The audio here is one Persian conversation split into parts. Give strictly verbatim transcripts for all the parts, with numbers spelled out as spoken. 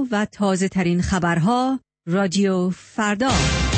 و تازه ترین خبرها رادیو فردا.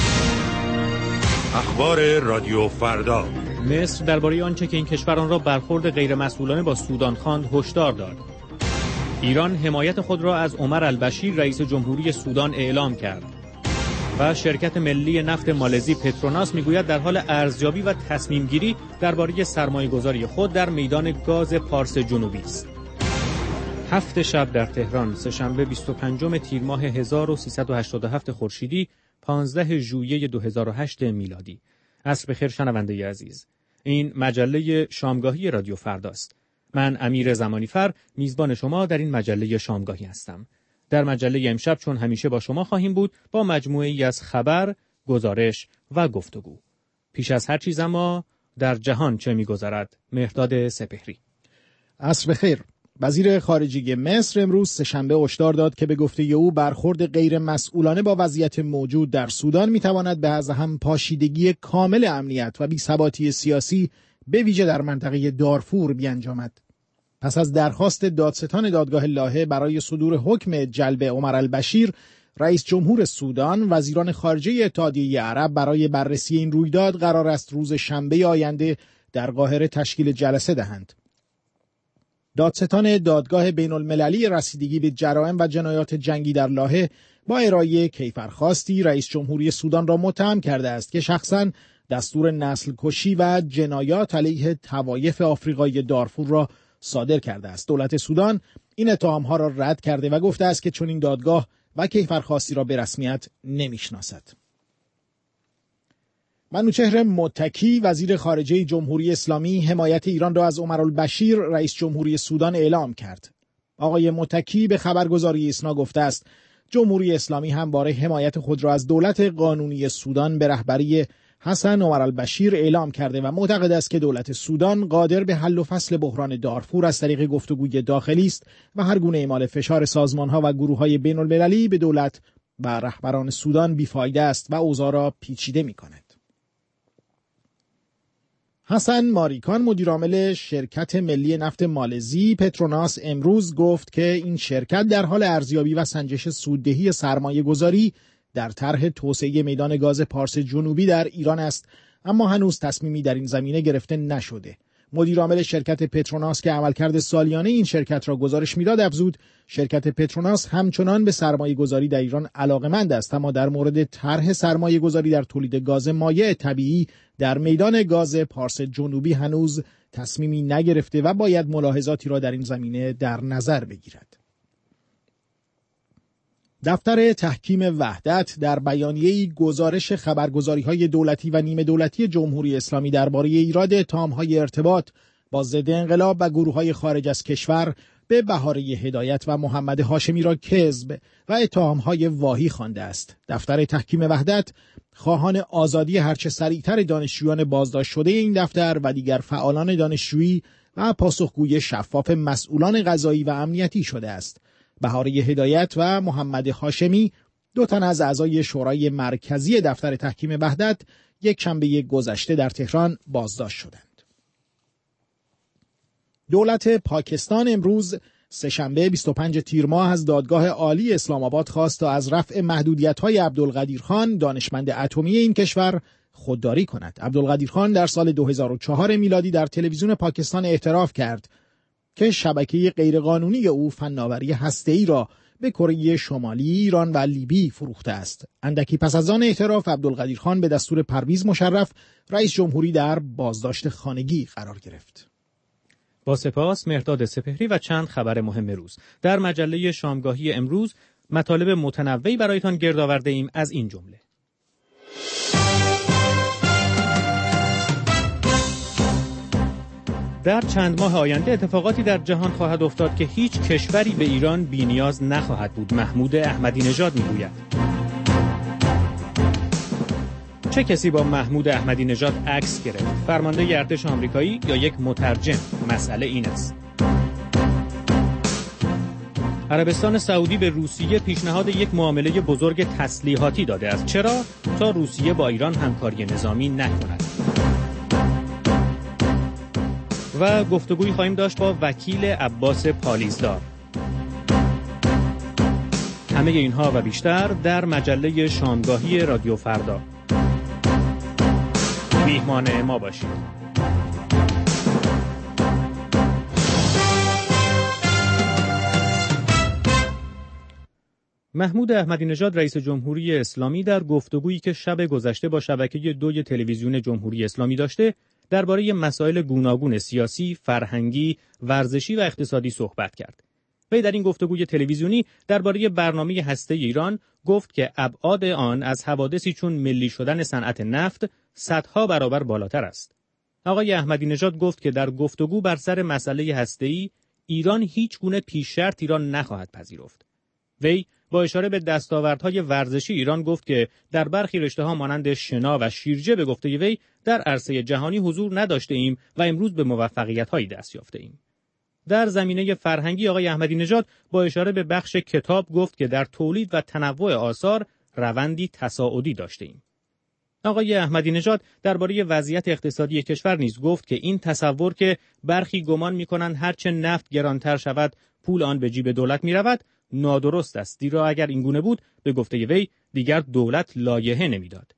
اخبار رادیو فردا. مصر درباره آنچه که این کشور آن را برخورد غیرمسئولانه با سودان خواند هشدار داد. ایران حمایت خود را از عمر البشیر رئیس جمهوری سودان اعلام کرد. و شرکت ملی نفت مالزی پتروناس میگوید در حال ارزیابی و تصمیم گیری درباره سرمایه‌گذاری خود در میدان گاز پارس جنوبی است. هفت شب در تهران، سه‌شنبه بیست و پنجم تیر ماه هزار و سیصد و هشتاد و هفت خورشیدی، پانزده ژوئیه دو هزار و هشت میلادی. عصر بخیر شنونده عزیز. این مجله شامگاهی رادیو فرداست. من امیر زمانیفر میزبان شما در این مجله شامگاهی هستم. در مجله امشب چون همیشه با شما خواهیم بود با مجموعه‌ای از خبر، گزارش و گفتگو. پیش از هر چیز اما در جهان چه می‌گذرد؟ مهرداد سپهری. عصر بخیر. وزیر خارجه مصر امروز سه‌شنبه هشدار داد که به گفته او برخورد غیر مسئولانه با وضعیت موجود در سودان می‌تواند به از هم پاشیدگی کامل امنیت و بی‌ثباتی سیاسی به ویژه در منطقه دارفور بیانجامد. پس از درخواست دادستان دادگاه لاهه برای صدور حکم جلب عمر البشیر، رئیس جمهور سودان، وزیران خارجه اتحادیه عرب برای بررسی این رویداد قرار است روز شنبه آینده در قاهره تشکیل جلسه دهند. دادستان دادگاه بین المللی رسیدگی به جرائم و جنایات جنگی در لاهه با ارائه کیفرخواستی رئیس جمهوری سودان را متهم کرده است که شخصاً دستور نسل کشی و جنایات علیه طوایف آفریقایی دارفور را صادر کرده است. دولت سودان این اتهام‌ها را رد کرده و گفته است که چنین دادگاه و کیفرخواستی را به رسمیت نمی‌شناسد. منوچهر متکی وزیر خارجه جمهوری اسلامی حمایت ایران را از عمر البشیر رئیس جمهوری سودان اعلام کرد. آقای متکی به خبرگزاری ایسنا گفته است جمهوری اسلامی همواره حمایت خود را از دولت قانونی سودان به رهبری حسن عمر البشیر اعلام کرده و معتقد است که دولت سودان قادر به حل و فصل بحران دارفور از طریق گفتگوی داخلی است و هر گونه اعمال فشار سازمان‌ها و گروه‌های بین‌المللی به دولت و رهبران سودان بیفایده است و اوضاع را پیچیده می‌کند. حسن ماریکان مدیرعامل شرکت ملی نفت مالزی پتروناس امروز گفت که این شرکت در حال ارزیابی و سنجش سوددهی سرمایه‌گذاری در طرح توسعه میدان گاز پارس جنوبی در ایران است، اما هنوز تصمیمی در این زمینه گرفته نشده. مدیرعامل شرکت پتروناس که عملکرد سالیانه این شرکت را گزارش می‌داد افزود شرکت پتروناس همچنان به سرمایه‌گذاری در ایران علاقه‌مند است، اما در مورد طرح سرمایه‌گذاری در تولید گاز مایع طبیعی در میدان گاز پارس جنوبی هنوز تصمیمی نگرفته و باید ملاحظاتی را در این زمینه در نظر بگیرد. دفتر تحکیم وحدت در بیانیه‌ای گزارش خبرگزاری‌های دولتی و نیمه دولتی جمهوری اسلامی درباره ایراد اتهام‌های ارتباط با ضد انقلاب و گروه‌های خارج از کشور به بهاره هدایت و محمد هاشمی را کذب و اتهام‌های واهی خوانده است. دفتر تحکیم وحدت خواهان آزادی هرچه سریعتر دانشجویان بازداشت شده این دفتر و دیگر فعالان دانشجویی و پاسخگوی شفاف مسئولان قضایی و امنیتی شده است. بهاره هدایت و محمد هاشمی دو تن از اعضای شورای مرکزی دفتر تحکیم وحدت یک شنبه گذشته در تهران بازداشت شدند. دولت پاکستان امروز سه‌شنبه بیست و پنجم تیر ماه از دادگاه عالی اسلام آباد خواست تا از رفع محدودیت‌های عبدالقدیر خان دانشمند اتمی این کشور خودداری کند. عبدالقدیر خان در سال دو هزار و چهار میلادی در تلویزیون پاکستان اعتراف کرد که شبکه غیرقانونی او فناوری هسته‌ای را به کره شمالی، ایران و لیبی فروخته است. اندکی پس از آن اعتراف عبدالقدیر خان به دستور پرویز مشرف رئیس جمهوری در بازداشت خانگی قرار گرفت. با سپاس مهرداد سپهری و چند خبر مهم روز. در مجله شامگاهی امروز مطالب متنوعی برایتان گرد آورده ایم از این جمله: در چند ماه آینده اتفاقاتی در جهان خواهد افتاد که هیچ کشوری به ایران بی‌نیاز نخواهد بود. محمود احمدی نژاد میگوید. چه کسی با محمود احمدی نژاد عکس گرفت؟ فرمانده ارتش آمریکایی یا یک مترجم؟ مسئله این است. عربستان سعودی به روسیه پیشنهاد یک معامله بزرگ تسلیحاتی داده است. چرا؟ تا روسیه با ایران همکاری نظامی نکند. و گفتگویی خواهیم داشت با وکیل عباس پالیزدار. همه اینها و بیشتر در مجله شامگاهی رادیو فردا. میهمان ما باشید. محمود احمدی نژاد رئیس جمهوری اسلامی در گفتگویی که شب گذشته با شبکه دو تلویزیون جمهوری اسلامی داشته درباره مسائل گوناگون سیاسی، فرهنگی، ورزشی و اقتصادی صحبت کرد. وی در این گفتگوی تلویزیونی درباره برنامه هسته ایران گفت که ابعاد آن از حوادثی چون ملی شدن صنعت نفت صدها برابر بالاتر است. آقای احمدی نژاد گفت که در گفتگو بر سر مسئله هسته‌ای ایران هیچ گونه پیش شرطی را نخواهد پذیرفت. وی با اشاره به دستاوردهای ورزشی ایران گفت که در برخی رشته‌ها مانند شنا و شیرجه به گفته وی در عرصه جهانی حضور نداشته ایم و امروز به موفقیت‌هایی دست یافته ایم. در زمینه فرهنگی آقای احمدی نژاد با اشاره به بخش کتاب گفت که در تولید و تنوع آثار روندی تصاعدی داشته ایم. آقای احمدی نژاد درباره وضعیت اقتصادی کشور نیز گفت که این تصور که برخی گمان می‌کنند هرچه نفت گرانتر شود پول آن به جیب دولت می‌رود نادرست است، زیرا اگر این گونه بود به گفته وی دیگر دولت لایحه نمیداد.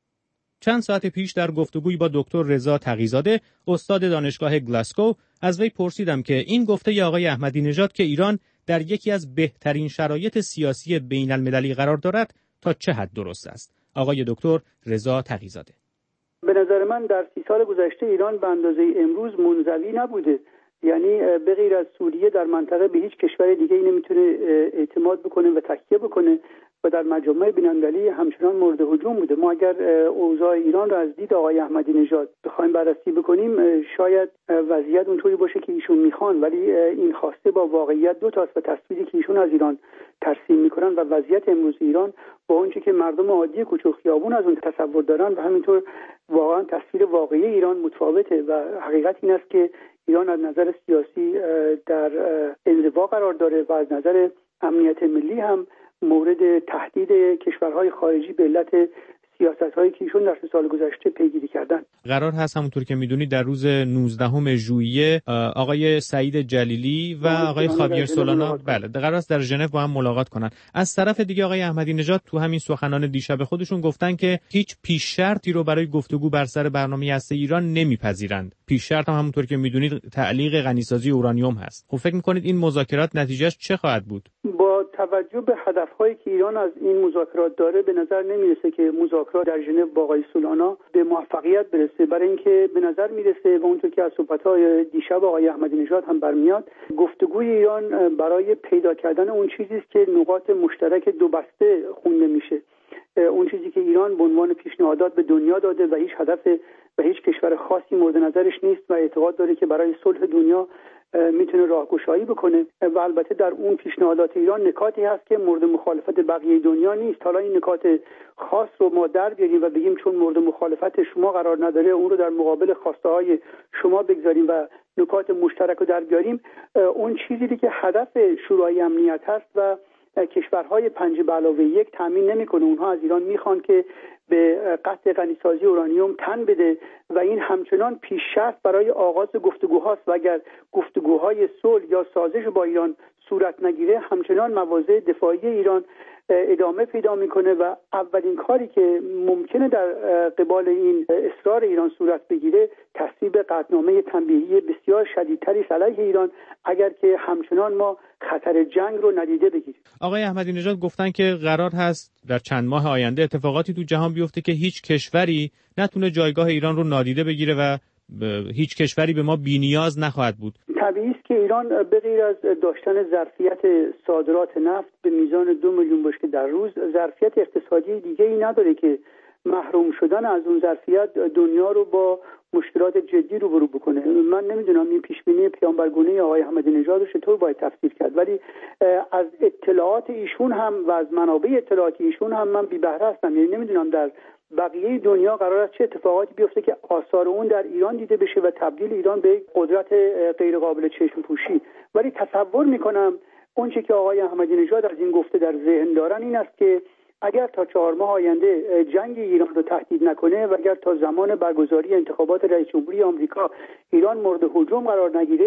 چند ساعت پیش در گفتگوی با دکتر رضا تقی‌زاده استاد دانشگاه گلاسکو از وی پرسیدم که این گفته آقای احمدی نژاد که ایران در یکی از بهترین شرایط سیاسی بین المللی قرار دارد تا چه حد درست است. آقای دکتر رضا تقی‌زاده: به نظر من در سی سال گذشته ایران به اندازه امروز منزوی نبوده. یعنی به غیر از سوریه در منطقه به هیچ کشور دیگه ای نمیتونه اعتماد بکنه و تکیه بکنه و در مجامع بین‌المللی همچنان مورد هجوم بوده. ما اگر اوضاع ایران را از دید آقای احمدی نژاد بخوایم بررسی بکنیم شاید وضعیت اونطوری باشه که ایشون میخوان، ولی این خواسته با واقعیت دو تاست و تصویری که ایشون از ایران ترسیم میکنن و وضعیت امروز ایران با اونچه که مردم عادی کوچه و خیابون از اون تصور دارن و همینطور واقعا تصویر واقعی ایران متفاوته و حقیقت این است که ایران از نظر سیاسی در انزوا قرار داره و از نظر امنیت ملی هم مورد تهدید کشورهای خارجی به علت سیاست‌هایی که ایشون در سه سال گذشته پیگیری کردن. قرار هست همونطور که میدونید در روز نوزدهم ژوئیه آقای سعید جلیلی و آقای خاویر سولانا بله قرار است در ژنو با هم ملاقات کنن. از طرف دیگه آقای احمدی نژاد تو همین سخنان دیشب خودشون گفتن که هیچ پیش شرطی رو برای گفتگو بر سر برنامه هسته ایران نمیپذیرند. پیش شرط هم همونطور که میدونید تعلیق غنیسازی اورانیوم هست. خب فکر می‌کنید این مذاکرات نتیجهش چه خواهد بود؟ با توجه به هدف‌هایی که ایران از این مذاکرات داره به نظر نمیرسه که مذاکرات در ژنو با آقای سولانا به موفقیت برسه، برای اینکه به نظر میرسه و اونطور که از صحبت‌های دیشب آقای احمدی نژاد هم برمیاد گفتگوی ایران برای پیدا کردن اون چیزی است که نقاط مشترک دو بسته خونده میشه، اون چیزی که ایران به عنوان پیشنهادات به دنیا داده و هیچ هدف و هیچ کشور خاصی مورد نظرش نیست و اعتقاد داره که برای صلح دنیا میتونه راهگشایی بکنه و البته در اون پیشنهادات ایران نکاتی هست که مورد مخالفت بقیه دنیا نیست. حالا این نکات خاص رو ما در بیاریم و بگیم چون مورد مخالفت شما قرار نداره اون رو در مقابل خواسته های شما بگذاریم و نکات مشترک رو در بیاریم، اون چیزی که هدف شورای امنیت هست و کشورهای پنج به علاوه یک تامین نمیکنه. اونها از ایران میخوان که به قطع غنیسازی اورانیوم تن بده و این همچنان پیش شرط برای آغاز گفتگوهاست و اگر گفتگوهای صلح یا سازش با ایران صورت نگیره همچنان مواضع دفاعی ایران ادامه پیدا میکنه و اولین کاری که ممکنه در قبال این اصرار ایران صورت بگیره تصویب قطعنامه تنبیهی بسیار شدیدتری علیه ایران اگر که همچنان ما خطر جنگ رو ندیده بگیریم. آقای احمدی نژاد گفتن که قرار هست در چند ماه آینده اتفاقاتی تو جهان بیفته که هیچ کشوری نتونه جایگاه ایران رو نادیده بگیره و هیچ کشوری به ما بی‌نیاز نخواهد بود. طبیعی است که ایران به غیر از داشتن ظرفیت صادرات نفت به میزان دو میلیون بشکه در روز ظرفیت اقتصادی دیگه ای نداره که محروم شدن از اون ظرفیت دنیا رو با مشکلات جدی روبرو بکنه. من نمیدونم این پیشبینی پیامبرگونه آقای احمدی نژاد رو چطور باید تفسیر کرد، ولی از اطلاعات ایشون هم و از منابع اطلاعاتی ایشون هم من بی بهره هستم. یعنی نمیدونم در بقیه دنیا قرار است چه اتفاقاتی بیفته که آثار اون در ایران دیده بشه و تبدیل ایران به قدرت غیر قابل چشم پوشی، ولی تصور میکنم اونچه که آقای احمدی نژاد از این گفته در ذهن دارن این است که اگر تا چهار ماه آینده جنگ ایران رو تهدید نکنه و اگر تا زمان برگزاری انتخابات رئیس جمهوری آمریکا ایران مورد هجوم قرار نگیره،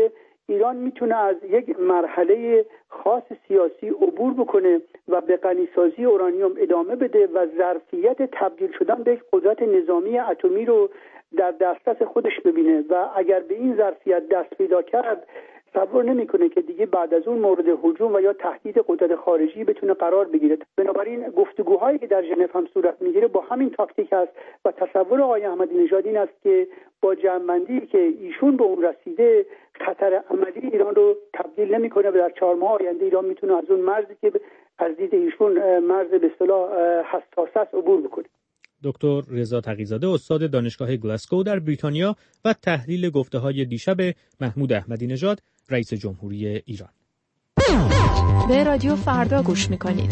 ایران میتونه از یک مرحله خاص سیاسی عبور بکنه و به غنیسازی اورانیوم ادامه بده و ظرفیت تبدیل شدن به یک قدرت نظامی اتمی رو در دسترس خودش ببینه و اگر به این ظرفیت دست پیدا کرد تصور نمیکنه که دیگه بعد از اون مورد هجوم و یا تهدید قدرت خارجی بتونه قرار بگیره. بنابراین گفتگوهایی که در ژنو هم صورت میگیره با همین تاکتیک است و تصور آقای احمدی نژاد این است که با جمع‌بندی که ایشون به اون رسیده خطر عملی ایران رو تبدیل نمیکنه و در چهار ماه آینده ایران میتونه از اون مرزی که از دید ایشون مرز به اصطلاح حساس است عبور بکنه. دکتر رضا تقی‌زاده استاد دانشگاه گلاسکو در بریتانیا و تحلیل گفته‌های دیشب محمود احمدی نژاد رئیس جمهوری ایران. به رادیو فردا گوش میکنید.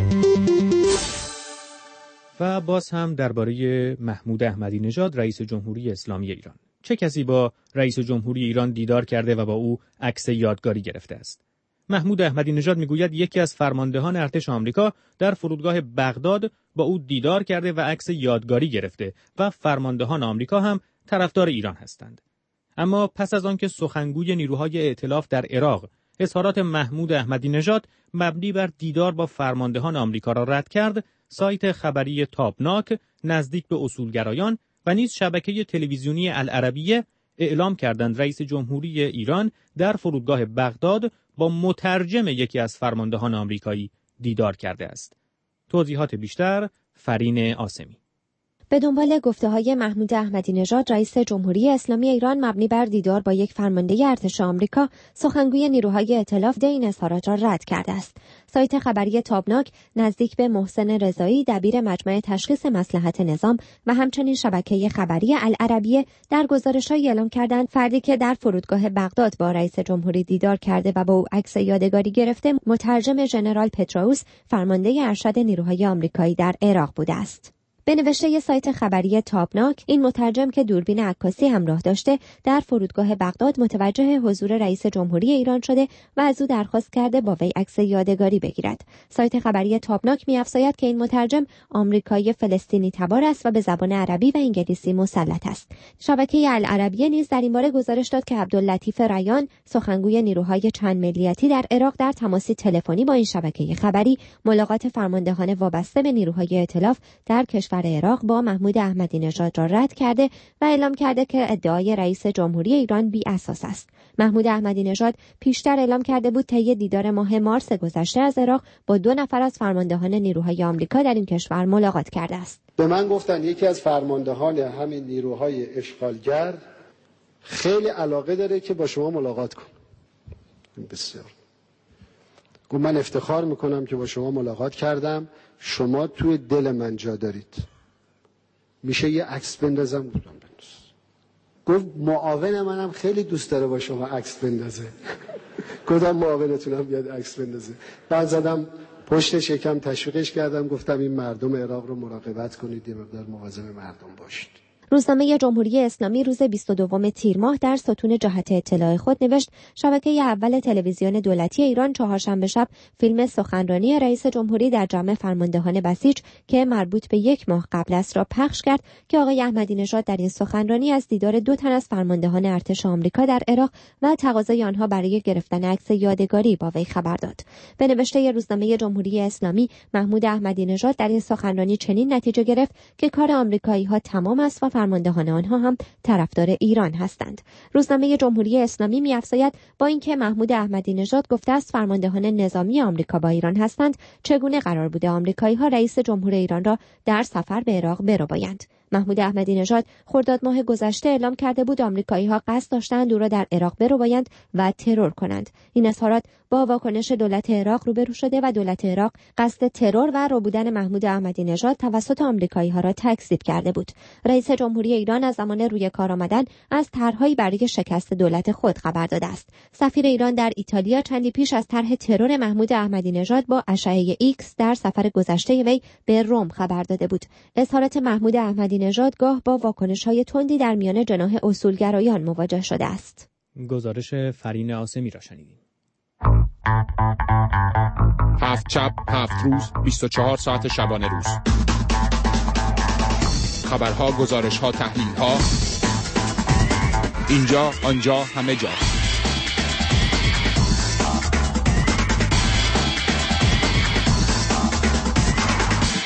و باز هم درباره محمود احمدی نژاد رئیس جمهوری اسلامی ایران. چه کسی با رئیس جمهوری ایران دیدار کرده و با او عکس یادگاری گرفته است؟ محمود احمدی نژاد میگوید یکی از فرماندهان ارتش آمریکا در فرودگاه بغداد با او دیدار کرده و عکس یادگاری گرفته و فرماندهان آمریکا هم طرفدار ایران هستند. اما پس از آنکه سخنگوی نیروهای ائتلاف در عراق اظهارات محمود احمدی نژاد مبنی بر دیدار با فرماندهان آمریکا را رد کرد، سایت خبری تابناک نزدیک به اصولگرایان و نیز شبکه تلویزیونی العربیه اعلام کردند رئیس جمهوری ایران در فرودگاه بغداد با مترجم یکی از فرماندهان آمریکایی دیدار کرده است. توضیحات بیشتر فرین آسمی. به دنبال گفته‌های محمود احمدی نژاد رئیس جمهوری اسلامی ایران مبنی بر دیدار با یک فرمانده ارتش آمریکا، سخنگوی نیروهای ائتلاف این اظهارات را رد کرده است. سایت خبری تابناک نزدیک به محسن رضایی دبیر مجمع تشخیص مصلحت نظام و همچنین شبکه خبری العربیه در گزارش‌هایی اعلام کردند فردی که در فرودگاه بغداد با رئیس جمهوری دیدار کرده و با او عکس یادگاری گرفته، مترجم ژنرال پتروس فرمانده ارشد نیروهای آمریکایی در عراق بوده است. به نوشته سایت خبری تابناک، این مترجم که دوربین عکاسی همراه داشته در فرودگاه بغداد متوجه حضور رئیس جمهوری ایران شده و از او درخواست کرده با وی عکس یادگاری بگیرد. سایت خبری تابناک می‌افزاید که این مترجم آمریکایی فلسطینی تبار است و به زبان عربی و انگلیسی مسلط است. شبکه العربیه نیز در این باره گزارش داد که عبداللطیف ریان، سخنگوی نیروهای چند ملیتی در عراق، در تماسی تلفنی با این شبکه خبری ملاقات فرماندهان وابسته به نیروهای ائتلاف در کشور عراق با محمود احمدی نژاد را رد کرده و اعلام کرده که ادعای رئیس جمهوری ایران بی اساس است. محمود احمدی نژاد پیشتر اعلام کرده بود طی دیدار ماه مارس گذشته از عراق با دو نفر از فرماندهان نیروهای آمریکا در این کشور ملاقات کرده است. به من گفتن یکی از فرماندهان همین نیروهای اشغالگر خیلی علاقه داره که با شما ملاقات کنه. بسیار. گفت من افتخار میکنم که با شما ملاقات کردم، شما توی دل من جا دارید، میشه یه عکس بندازم؟ گفتم بنداز. گفت معاون منم خیلی دوست داره با شما عکس بندازه. گفتم معاونتونم بیاد عکس بندازه. بعد زدم پشتش یکم تشویقش کردم، گفتم این مردم عراق رو مراقبت کنید، یه مقدار مواظب مردم باشید. روزنامه جمهوری اسلامی روز بیست و دوم تیر ماه در ستون جهت اطلاع خود نوشت شبکه اول تلویزیون دولتی ایران چهارشنبه شب فیلم سخنرانی رئیس جمهوری در جمع فرماندهان بسیج که مربوط به یک ماه قبل است را پخش کرد که آقای احمدی نژاد در این سخنرانی از دیدار دو تن از فرماندهان ارتش آمریکا در عراق و تقاضای آنها برای گرفتن عکس یادگاری با وی خبر داد. به نوشته روزنامه جمهوری اسلامی، محمود احمدی نژاد در این سخنرانی چنین نتیجه گرفت که کار آمریکایی‌ها تمام است و فرماندهان آنها هم طرفدار ایران هستند. روزنامه جمهوری اسلامی می‌افزاید با اینکه محمود احمدی نژاد گفته است فرماندهان نظامی آمریکا با ایران هستند، چگونه قرار بوده آمریکایی‌ها رئیس جمهور ایران را در سفر به عراق بربایند؟ محمود احمدی نژاد خرداد ماه گذشته اعلام کرده بود آمریکایی‌ها قصد داشتند او را در عراق بربایند و ترور کنند. این اظهارات با واکنش دولت عراق روبرو شده و دولت عراق قصد ترور و ربودن محمود احمدی نژاد توسط آمریکایی‌ها را تکذیب کرده بود. رئیس جمهوری ایران از زمان روی کار آمدن از طرح‌هایی برای شکست دولت خود خبر داده است. سفیر ایران در ایتالیا چندی پیش از طرح ترور محمود احمدی نژاد با اشعه ایکس در سفر گذشته وی به روم خبر داده بود. اظهارات محمود احمدی نژاد گاه با واکنش‌های تندی در میان جناح اصولگرایان مواجه شده است. گزارش فرین آسمی را شنیدیم. هفت شب، هفت روز، بیست و چهار ساعت شبانه روز. خبرها، گزارش‌ها، تحلیل‌ها، اینجا، آنجا، همه جا.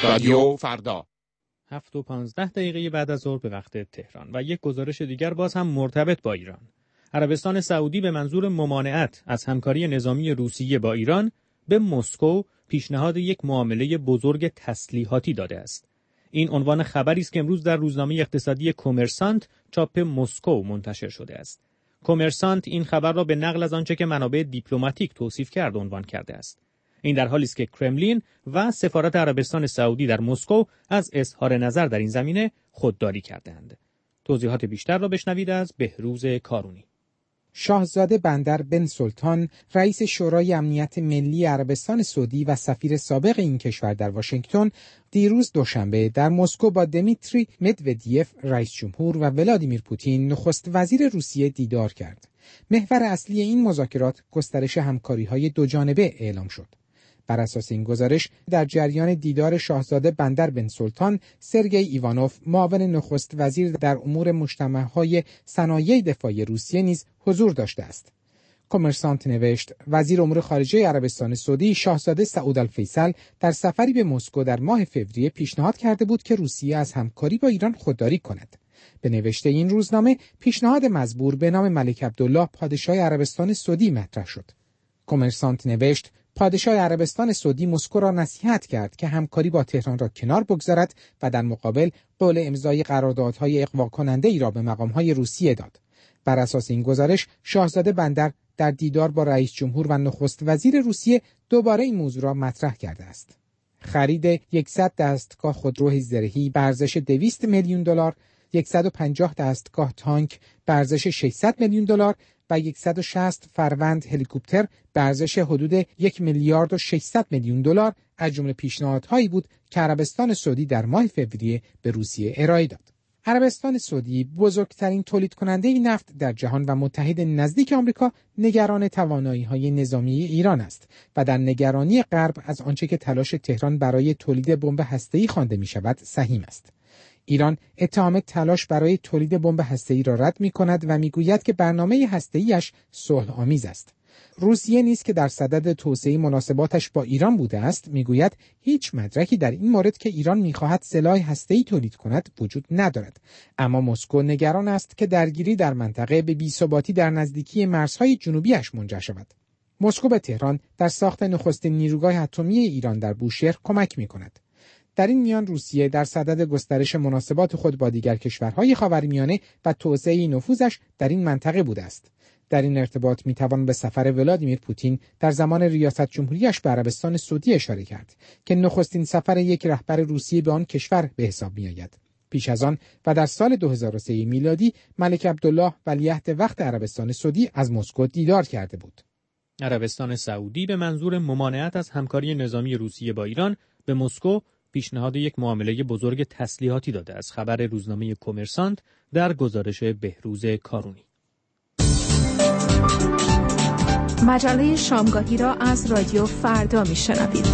رادیو فردا. هفت و پانزده دقیقه بعد از ظهر به وقت تهران و یک گزارش دیگر باز هم مرتبط با ایران. عربستان سعودی به منظور ممانعت از همکاری نظامی روسیه با ایران به مسکو پیشنهاد یک معامله بزرگ تسلیحاتی داده است. این عنوان خبری است که امروز در روزنامه اقتصادی کمرسانت چاپ مسکو منتشر شده است. کمرسانت این خبر را به نقل از آنچه که منابع دیپلماتیک توصیف کرد عنوان کرده است. این در حالی است که کرملین و سفارت عربستان سعودی در مسکو از اظهار نظر در این زمینه خودداری کردند. توضیحات بیشتر را بشنوید از بهروز کارونی. شاهزاده بندر بن سلطان، رئیس شورای امنیت ملی عربستان سعودی و سفیر سابق این کشور در واشنگتن، دیروز دوشنبه در مسکو با دمیتری مدودیف رئیس جمهور و ولادیمیر پوتین نخست وزیر روسیه دیدار کرد. محور اصلی این مذاکرات گسترش همکاری‌های دوجانبه اعلام شد. بر اساس این گزارش در جریان دیدار شاهزاده بندر بن سلطان، سرگئی ایوانوف معاون نخست وزیر در امور مجتمع‌های صنایع دفاعی روسیه نیز حضور داشته است. کمرسانت نوشت وزیر امور خارجه عربستان سعودی شاهزاده سعود الفیصل در سفری به مسکو در ماه فوریه پیشنهاد کرده بود که روسیه از همکاری با ایران خودداری کند. به نوشته این روزنامه پیشنهاد مزبور به نام ملک عبدالله پادشاه عربستان سعودی مطرح شد. کمرسانت نوشت پادشاه عربستان سعودی مسکو را نصیحت کرد که همکاری با تهران را کنار بگذارد و در مقابل قول امضای قراردادهای اغوا کننده ای را به مقامهای روسیه داد. بر اساس این گزارش شاهزاده بندر در دیدار با رئیس جمهور و نخست وزیر روسیه دوباره این موضوع را مطرح کرده است. خرید صد دستگاه خودرو زرهی به ارزش دویست میلیون دلار، صد و پنجاه دستگاه تانک به ارزش ششصد میلیون دلار و صد و شصت فروند هلیکوپتر به ارزش حدود یک میلیارد و ششصد میلیون دلار از جمله پیشنهادهایی بود که عربستان سعودی در ماه فوریه به روسیه ارائه داد. عربستان سعودی بزرگترین تولید کننده نفت در جهان و متحد نزدیک آمریکا نگران توانایی‌های نظامی ایران است و در نگرانی غرب از آنچه که تلاش تهران برای تولید بمب هسته‌ای خوانده می‌شود سهیم است. ایران اتهام تلاش برای تولید بمب هسته‌ای را رد می‌کند و می‌گوید که برنامه هسته‌ایش صلح‌آمیز است. روسیه نیز که در صدد توسعه مناسباتش با ایران بوده است، می‌گوید هیچ مدرکی در این مورد که ایران می‌خواهد سلاح هسته‌ای تولید کند وجود ندارد. اما مسکو نگران است که درگیری در منطقه به بی‌ثباتی در نزدیکی مرزهای جنوبیش منجر شود. مسکو به تهران در ساخت نخستین نیروگاه اتمی ایران در بوشهر کمک می‌کند. در این میان روسیه در صدد گسترش مناسبات خود با دیگر کشورهای خاورمیانه و توسعه نفوذش در این منطقه بوده است. در این ارتباط میتوان به سفر ولادیمیر پوتین در زمان ریاست جمهوریش به عربستان سعودی اشاره کرد که نخستین سفر یک رهبر روسیه به آن کشور به حساب میآید. پیش از آن و در سال دو هزار و سه میلادی ملک عبدالله ولیعهد وقت عربستان سعودی از مسکو دیدار کرده بود. عربستان سعودی به منظور ممانعت از همکاری نظامی روسیه با ایران به مسکو پیشنهاد یک معامله بزرگ تسلیحاتی داده است. خبر روزنامه کمرسانت در گزارش بهروز کارونی. مجله شامگاهی را از رادیو فردا میشنوید.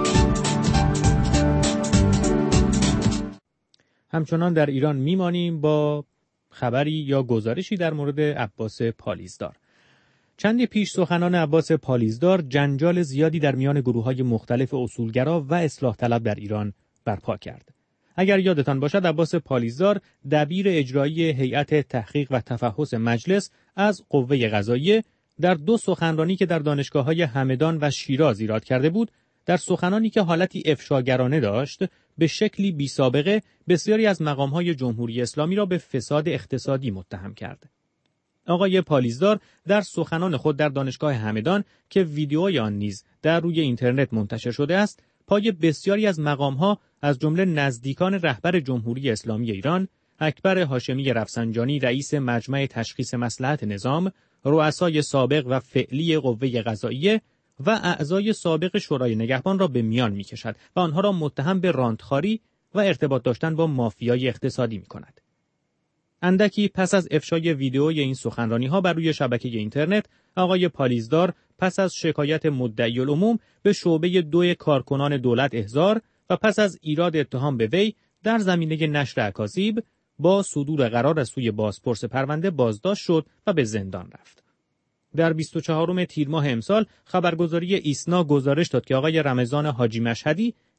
همچنان در ایران میمانیم با خبری یا گزارشی در مورد عباس پالیزدار. چندی پیش سخنان عباس پالیزدار جنجال زیادی در میان گروه‌های مختلف اصولگرا و اصلاح طلب در ایران برپا کرد. اگر یادتان باشد عباس پالیزدار دبیر اجرایی هیئت تحقیق و تفحص مجلس از قوه قضاییه در دو سخنرانی که در دانشگاه‌های همدان و شیراز ایراد کرده بود، در سخنانی که حالتی افشاگرانه داشت، به شکلی بی‌سابقه بسیاری از مقام‌های جمهوری اسلامی را به فساد اقتصادی متهم کرد. آقای پالیزدار در سخنان خود در دانشگاه همدان که ویدیوی آن نیز در روی اینترنت منتشر شده است، پای بسیاری از مقام‌ها از جمله نزدیکان رهبر جمهوری اسلامی ایران، اکبر هاشمی رفسنجانی رئیس مجمع تشخیص مصلحت نظام، رؤسای سابق و فعلی قوه قضاییه و اعضای سابق شورای نگهبان را به میان می‌کشد و آنها را متهم به راندخواری و ارتباط داشتن با مافیای اقتصادی می‌کند. اندکی پس از افشای ویدیوی این سخنرانی‌ها بر روی شبکه اینترنت، آقای پالیزدار پس از شکایت مدعی العموم به شعبه دو کارکنان دولت احضار و پس از ایراد اتهام به وی در زمینه نشر اکاذیب با صدور قرار از سوی بازپرس پرونده بازداشت شد و به زندان رفت. در بیست و چهارم تیر ماه امسال خبرگزاری ایسنا گزارش داد که آقای رمضان حاجی مشهدی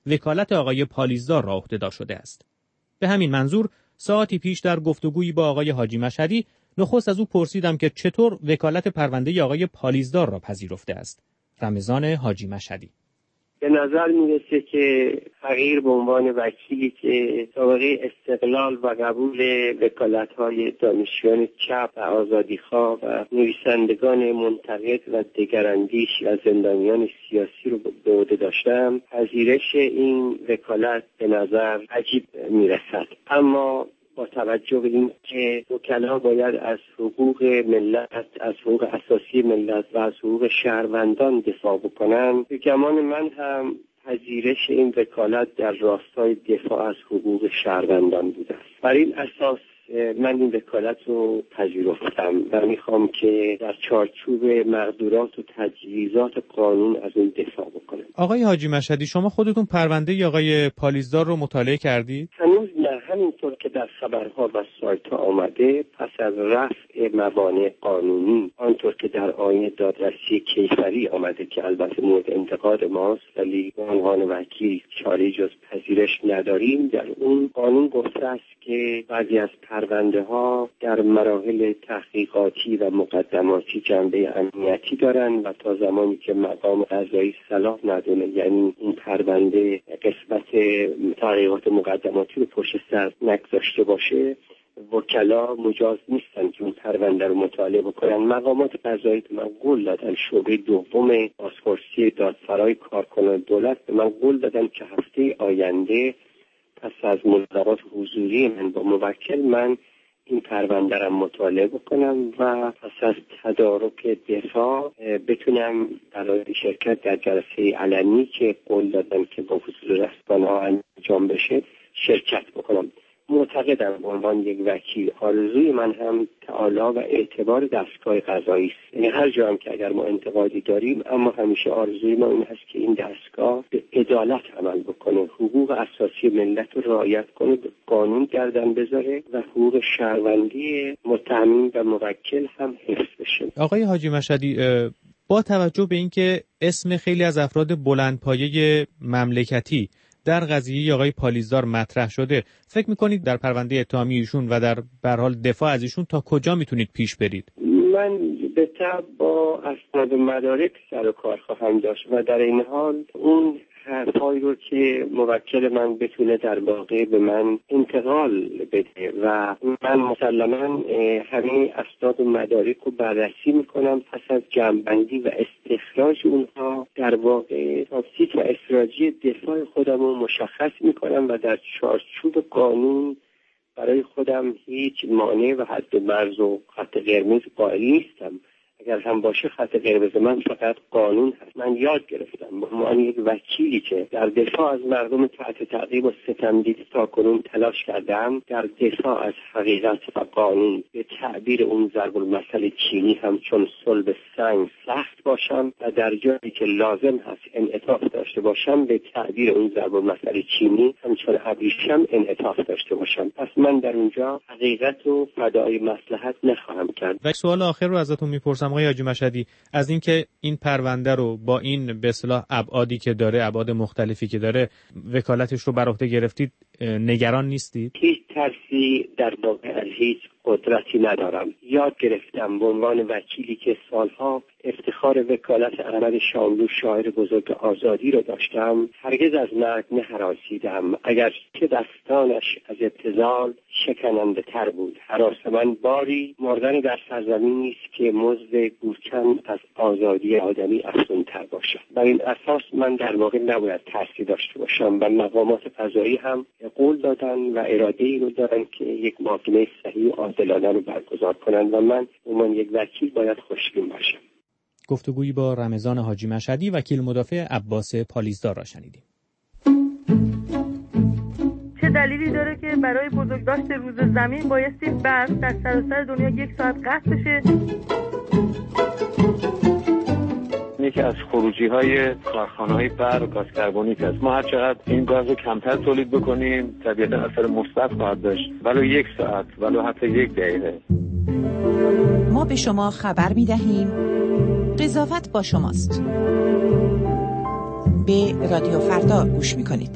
وکالت آقای پالیزدار را عهده‌دار شده است. به همین منظور ساعتی پیش در گفتگویی با آقای حاجی مشهدی نخست از او پرسیدم که چطور وکالت پرونده آقای پالیزدار را پذیرفته است. رمضان حاجی مشهدی: به نظر میرسه که حقیر به عنوان وکیلی که سابقه استقلال و قبول وکالت‌های دانشجویان چپ و آزادیخواه و نویسندگان منتقد و دگراندیش و زندانیان سیاسی رو به عهده داشتم، پذیرش این وکالت به نظر عجیب میرسد. اما با توجه به این که وکلا باید از حقوق ملت، از حقوق اساسی ملت و از حقوق شهروندان دفاع بکنن، به گمان من هم پذیرش این وکالت در راستای دفاع از حقوق شهروندان بوده است. بر این اساس من این وکالت رو پذیرفتم و میخوام که در چارچوب مقدورات و تجهیزات قانون از اون دفاع بکنم. آقای حاجی مشهدی، شما خودتون پرونده ی آقای پالیزدار رو مطالعه کردید؟ هنوز نه. همینطور که در خبرها و سایت ها آمده، پس از رفع موانع قانونی آنطور که در آیین دادرسی کیفری آمده که البته مورد انتقاد ماست، ولی به عنوان وکیل چاره جز پذیرش نداریم، در اون قانون گفته است که بعضی از پرونده ها در مراحل تحقیقاتی و مقدماتی جنبه امنیتی دارن و تا زمانی که مقام قضایی صلاح ندونه، یعنی این پرونده قسمت تحقیقات مقدماتی رو پشت سر نگذاشته باشه، وکلا مجاز نیستن که اون پرونده رو مطالعه بکنن. مقامات قضایی به من قول دادن، شعبه دوم بازپرسی دادسرای کارکنان دولت به من قول دادن که هفته آینده پس از ملاقات حضوری من با موکل من این پرونده را مطالعه بکنم و پس از تدارک دفاع بتونم برای شرکت در جلسه علنی که قول دادن که با حضور رسانه ها انجام بشه شرکت بکنم. معتقدم به عنوان یک وکیل آرزوی من هم تعالی و اعتبار دستگاه قضایی است. یعنی هر جا هم که اگر ما انتقادی داریم، اما همیشه آرزوی ما این هست که این دستگاه به عدالت عمل بکنه، حقوق اساسی ملت رو رعایت کنه، به قانون گردن بذاره و حقوق شهروندی متهمین و موکل هم حفظ بشه. آقای حاجی مشهدی، با توجه به اینکه اسم خیلی از افراد بلندپایه مملکتی در قضیه آقای پالیزدار مطرح شده، فکر میکنید در پرونده اتهامی ایشون و در به هر حال دفاع از ایشون تا کجا میتونید پیش برید؟ من به طب با اسناد و مدارک سر و کار خواهم داشت و در این حال اون حرفایی رو که موکل من بتونه در واقع به من انتقال بده و من مسلما همه اسناد و مدارک رو بررسی میکنم. پس از جمع‌بندی و استخراج اونها در واقع تاکتیک و استراتژی دفاع خودم رو مشخص میکنم و در چارچوب قانون برای خودم هیچ مانع و حد و مرز و خط قرمز قائل نیستم. اگر هم باشه خط قرمز من فقط قانون هست. من یاد گرفتم به عنوان یک وکیلی که در دفاع از مردم تحت تعقیب و ستمدید تاکنون تلاش کردم، در دفاع از حقیقت و قانون به تعبیر اون ضرب المثل چینی همچون صلب سنگ سخت باشم و در جایی که لازم هست انعطاف داشته باشم به تعبیر اون ضرب المثل چینی همچون ابریشم انعطاف داشته باشم. پس من در اونجا حقیقت و فدای مصلحت نخواهم کرد. و سوال آخر رو ازتون میپرسم آقای حاجی مشهدی، از اینکه این پرونده رو با این به اصطلاح ابعادی که داره، ابعاد مختلفی که داره، وکالتش رو بر عهده گرفتید، نگران نیستید؟ هیچ ترسی در واقع از هیچ قدرتی ندارم. یاد گرفتم به عنوان وکیلی که سالها افتخار وکالت احمد شاملو شاعر بزرگ آزادی رو داشتم، هرگز از مرگ نهراسیدم، اگر که دستانش از ابتذال شکننده تر بود. هراس من باری مردن در سرزمینی است که مزد گورکن از آزادی آدمی افزون تر باشد. بر این اساس من در واقع نباید ترسی داشته باشم و مقامات قضایی هم قول دادن و اراده ای رو دارن که یک محاکمه صحیح و عادلانه رو برگزار کنن و من عنوان یک وکیل باید خوشبین باشم. گفتگویی با رمضان حاجی مشهدی، وکیل مدافع عباس پالیزدار را شنیدیم. چه دلیلی داره که برای بزرگداشت روز زمین بایستی برق در سراسر دنیا یک ساعت قطع بشه؟ یکی از خروجی های کارخانه های برق گاز کربونیک است. ما هر چقدر این گاز رو کمتر تولید بکنیم طبیعتا اثر مثبت خواهد داشت، ولو یک ساعت، ولو حتی یک دقیقه. ما به شما خبر می دهیم قضاوت با شماست. به رادیو فردا گوش میکنید.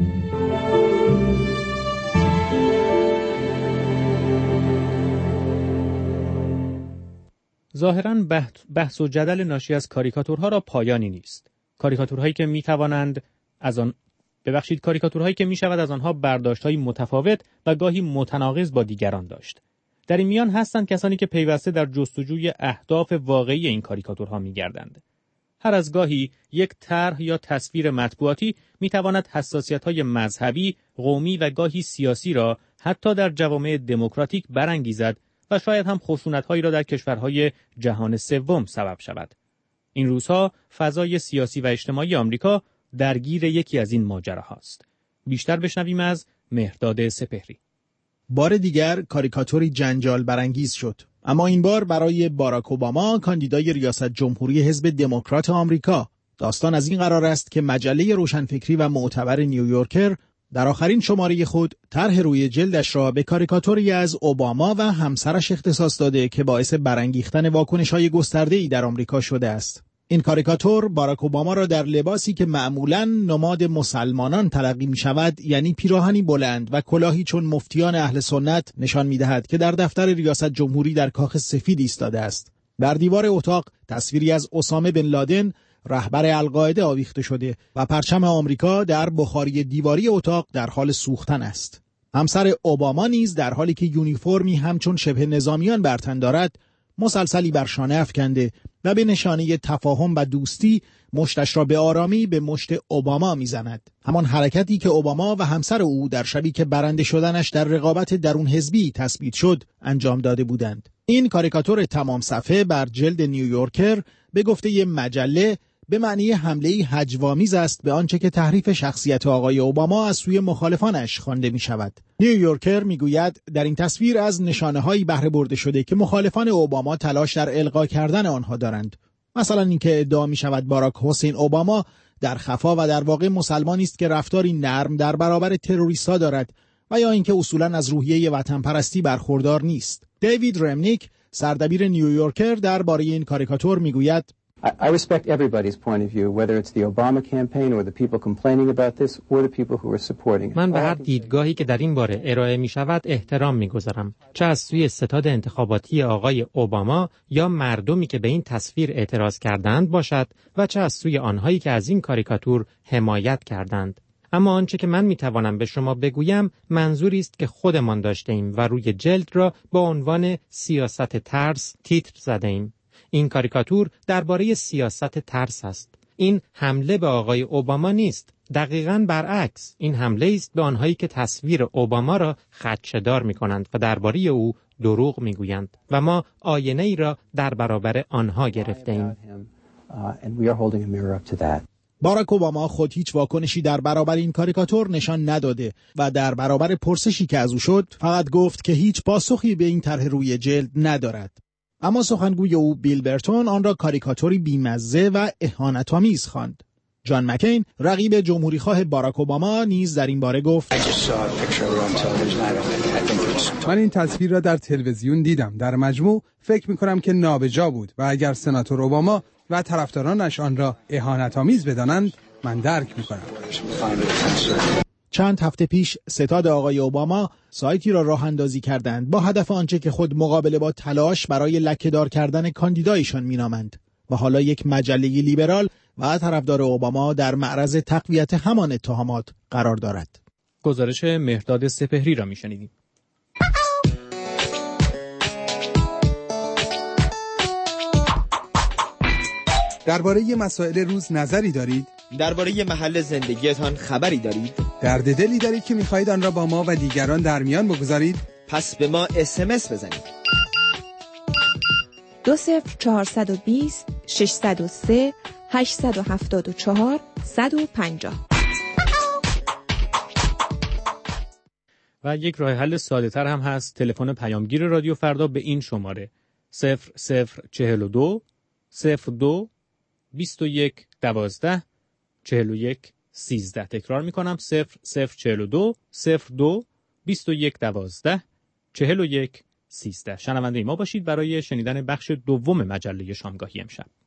ظاهراً بحث و جدل ناشی از کاریکاتورها را پایانی نیست. کاریکاتورهایی که میتوانند از آن ببخشید کاریکاتورهایی که میشود از آنها برداشت‌های متفاوت و گاهی متناقض با دیگران داشت. در این میان هستند کسانی که پیوسته در جستجوی اهداف واقعی این کاریکاتورها می‌گردند. هر از گاهی یک طرح یا تصویر مطبوعاتی می‌تواند حساسیت‌های مذهبی، قومی و گاهی سیاسی را حتی در جوامع دموکراتیک برانگیزد و شاید هم خشونت‌هایی را در کشورهای جهان سوم سبب شود. این روزها فضای سیاسی و اجتماعی آمریکا درگیر یکی از این ماجراهاست. بیشتر بشنویم از مهرداد سپهری. بار دیگر کاریکاتوری جنجال برانگیز شد، اما این بار برای باراک اوباما، کاندیدای ریاست جمهوری حزب دموکرات آمریکا. داستان از این قرار است که مجله روشنفکری و معتبر نیویورکر در آخرین شماره خود طرح روی جلدش را به کاریکاتوری از اوباما و همسرش اختصاص داده که باعث برانگیختن واکنش‌های گسترده‌ای در آمریکا شده است. این کاریکاتور باراک اوباما را در لباسی که معمولاً نماد مسلمانان تلقی می شود، یعنی پیراهنی بلند و کلاهی چون مفتیان اهل سنت، نشان می دهد که در دفتر ریاست جمهوری در کاخ سفید ایستاده است. در دیوار اتاق تصویری از اسامه بن لادن، رهبر القاعده، آویخته شده و پرچم آمریکا در بخاری دیواری اتاق در حال سوختن است. همسر اوباما نیز در حالی که یونیفرمی همچون شبه نظامیان بر تن دارد، مسلسلی بر شانه افکنده و به نشانه تفاهم و دوستی مشتش را به آرامی به مشت اوباما میزند. همان حرکتی که اوباما و همسر او در شبی که برنده شدنش در رقابت درون حزبی تثبیت شد انجام داده بودند. این کاریکاتور تمام صفحه بر جلد نیویورکر به گفته مجله به معنی حمله‌ای هجوآمیز است به آنچه که تحریف شخصیت آقای اوباما از سوی مخالفانش خوانده می شود. نیویورکر می گوید در این تصویر از نشانه‌هایی بهره برده شده که مخالفان اوباما تلاش در القا کردن آنها دارند. مثلا اینکه ادعا می شود باراک حسین اوباما در خفا و در واقع مسلمانی است که رفتاری نرم در برابر تروریست‌ها دارد و یا اینکه اصولاً از روحیه وطن پرستی برخوردار نیست. دیوید رمنیک، سردبیر نیویورکر، درباره این کاریکاتور می گوید I respect everybody's point of view, whether it's the Obama campaign or the people complaining about this or the people who are supporting it. من به هر دیدگاهی که در این باره ارائه می شود احترام می گذارم. چه از سوی ستاد انتخاباتی آقای اوباما یا مردمی که به این تصویر اعتراض کردند باشد و چه از سوی آنهایی که از این کاریکاتور حمایت کردند. اما آنچه که من می توانم به شما بگویم منظوری است که خودمان داشته ایم و روی جلد را با عنوان سیاست ترس تیتر زده ایم. این کاریکاتور درباره سیاست ترس است. این حمله به آقای اوباما نیست. دقیقاً برعکس، این حمله است به آنهایی که تصویر اوباما را خدشه‌دار می‌کنند و درباره او دروغ می‌گویند و ما آینه ای را در برابر آنها گرفته‌ایم. باراک اوباما خود هیچ واکنشی در برابر این کاریکاتور نشان نداده و در برابر پرسشی که از او شد فقط گفت که هیچ پاسخی به این طرح روی جلد ندارد. اما سخنگوی او بیل برتون آن را کاریکاتوری بیمزه و اهانت‌آمیز خواند. جان مکین، رقیب جمهوریخواه باراک اوباما، نیز در این باره گفت من این تصویر را در تلویزیون دیدم. در مجموع فکر می‌کنم که نابجا بود و اگر سناتور اوباما و طرفدارانش آن را اهانت‌آمیز بدانند من درک می‌کنم. چند هفته پیش ستاد آقای اوباما سایتی را راه اندازی کردند با هدف آنچه که خود مقابله با تلاش برای لکه‌دار کردن کاندیدایشان مینامند و حالا یک مجله لیبرال و طرفدار اوباما در معرض تقویت همان اتهامات قرار دارد. گزارش مهرداد سپهری را میشنیدیم. درباره مسائل روز نظری دارید؟ درباره محل زندگیتان خبری دارید؟ درد دلی دارید که می‌خواهید آن را با ما و دیگران در میان بگذارید؟ پس به ما اس ام اس بزنید. دو صفر چهارصد و بیست ششصد و سه هشتصد و هفتاد و چهار صد و پنجاه. و یک راه حل ساده تر هم هست. تلفن پیامگیر رادیو فردا به این شماره صفر صفر چهل و دو صفر دو بیست و یک دوازده چهل و یک سیزده. تکرار میکنم صفر صفر چهل و دو صفر دو بیست و یک دوازده چهل و یک سیزده. شنونده ما باشید برای شنیدن بخش دوم مجله شامگاهی امشب.